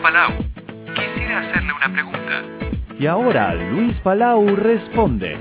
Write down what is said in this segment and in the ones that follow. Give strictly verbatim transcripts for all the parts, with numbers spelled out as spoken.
Palau. Quisiera hacerle una pregunta. Y ahora Luis Palau responde.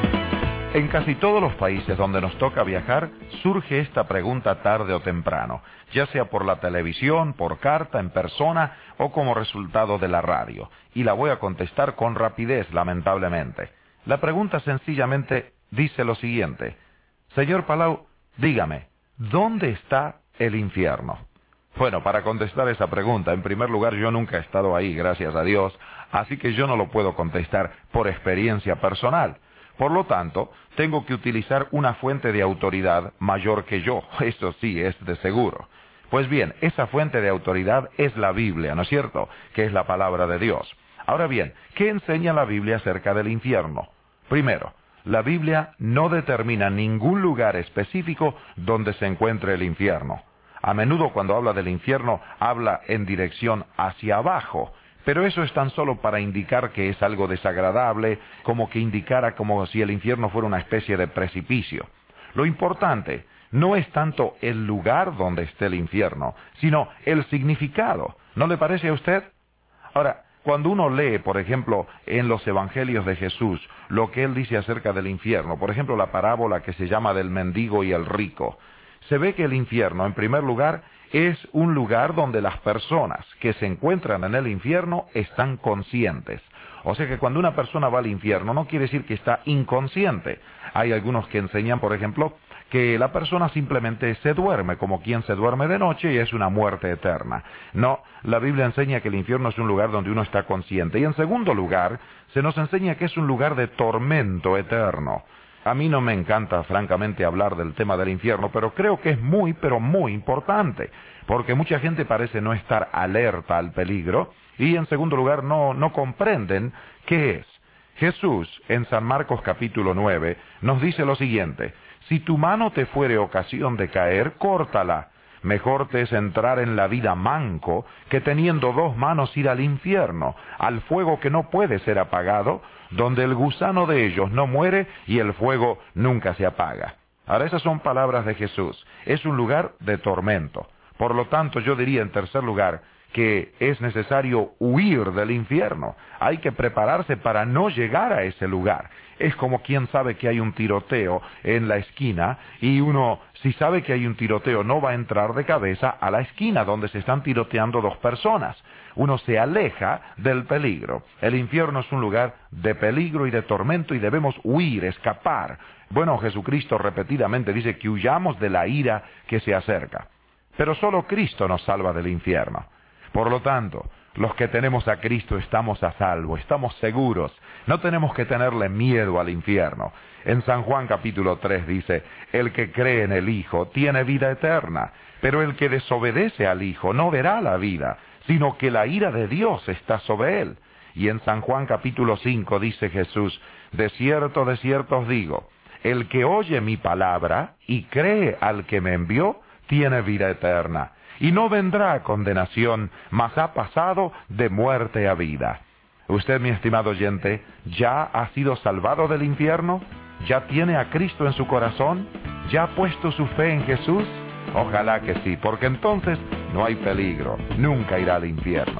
En casi todos los países donde nos toca viajar, surge esta pregunta tarde o temprano, ya sea por la televisión, por carta, en persona o como resultado de la radio. Y la voy a contestar con rapidez, lamentablemente. La pregunta sencillamente dice lo siguiente. Señor Palau, dígame, ¿dónde está el infierno? Bueno, para contestar esa pregunta, en primer lugar, yo nunca he estado ahí, gracias a Dios, así que yo no lo puedo contestar por experiencia personal. Por lo tanto, tengo que utilizar una fuente de autoridad mayor que yo, eso sí, es de seguro. Pues bien, esa fuente de autoridad es la Biblia, ¿no es cierto?, que es la palabra de Dios. Ahora bien, ¿qué enseña la Biblia acerca del infierno? Primero, la Biblia no determina ningún lugar específico donde se encuentre el infierno. A menudo cuando habla del infierno, habla en dirección hacia abajo, pero eso es tan solo para indicar que es algo desagradable, como que indicara como si el infierno fuera una especie de precipicio. Lo importante no es tanto el lugar donde esté el infierno, sino el significado. ¿No le parece a usted? Ahora, cuando uno lee, por ejemplo, en los evangelios de Jesús, lo que él dice acerca del infierno, por ejemplo, la parábola que se llama del mendigo y el rico, se ve que el infierno, en primer lugar, es un lugar donde las personas que se encuentran en el infierno están conscientes. O sea que cuando una persona va al infierno no quiere decir que está inconsciente. Hay algunos que enseñan, por ejemplo, que la persona simplemente se duerme, como quien se duerme de noche y es una muerte eterna. No, la Biblia enseña que el infierno es un lugar donde uno está consciente. Y en segundo lugar, se nos enseña que es un lugar de tormento eterno. A mí no me encanta, francamente, hablar del tema del infierno, pero creo que es muy, pero muy importante, porque mucha gente parece no estar alerta al peligro, y en segundo lugar no, no comprenden qué es. Jesús, en San Marcos capítulo nueve, nos dice lo siguiente: si tu mano te fuere ocasión de caer, córtala. Mejor te es entrar en la vida manco que teniendo dos manos ir al infierno, al fuego que no puede ser apagado, donde el gusano de ellos no muere y el fuego nunca se apaga. Ahora, esas son palabras de Jesús. Es un lugar de tormento. Por lo tanto, yo diría en tercer lugar que es necesario huir del infierno. Hay que prepararse para no llegar a ese lugar. Es como quien sabe que hay un tiroteo en la esquina y uno, si sabe que hay un tiroteo, no va a entrar de cabeza a la esquina donde se están tiroteando dos personas. Uno se aleja del peligro. El infierno es un lugar de peligro y de tormento y debemos huir, escapar. Bueno, Jesucristo repetidamente dice que huyamos de la ira que se acerca. Pero solo Cristo nos salva del infierno. Por lo tanto, los que tenemos a Cristo estamos a salvo, estamos seguros, no tenemos que tenerle miedo al infierno. En San Juan capítulo tres dice, el que cree en el Hijo tiene vida eterna, pero el que desobedece al Hijo no verá la vida, sino que la ira de Dios está sobre él. Y en San Juan capítulo cinco dice Jesús, de cierto, de cierto os digo, el que oye mi palabra y cree al que me envió, tiene vida eterna. Y no vendrá a condenación, mas ha pasado de muerte a vida. Usted, mi estimado oyente, ¿ya ha sido salvado del infierno? ¿Ya tiene a Cristo en su corazón? ¿Ya ha puesto su fe en Jesús? Ojalá que sí, porque entonces no hay peligro, nunca irá al infierno.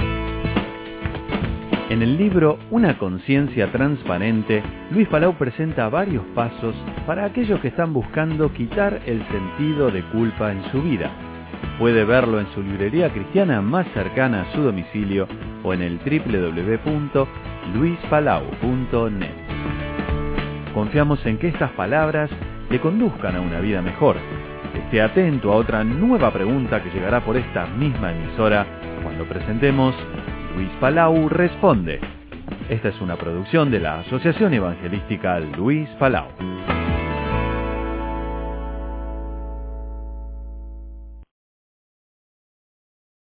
En el libro Una conciencia transparente, Luis Palau presenta varios pasos para aquellos que están buscando quitar el sentido de culpa en su vida. Puede verlo en su librería cristiana más cercana a su domicilio o en el doble u doble u doble u punto luis palau punto net. Confiamos en que estas palabras le conduzcan a una vida mejor. Esté atento a otra nueva pregunta que llegará por esta misma emisora cuando presentemos Luis Palau Responde. Esta es una producción de la Asociación Evangelística Luis Palau.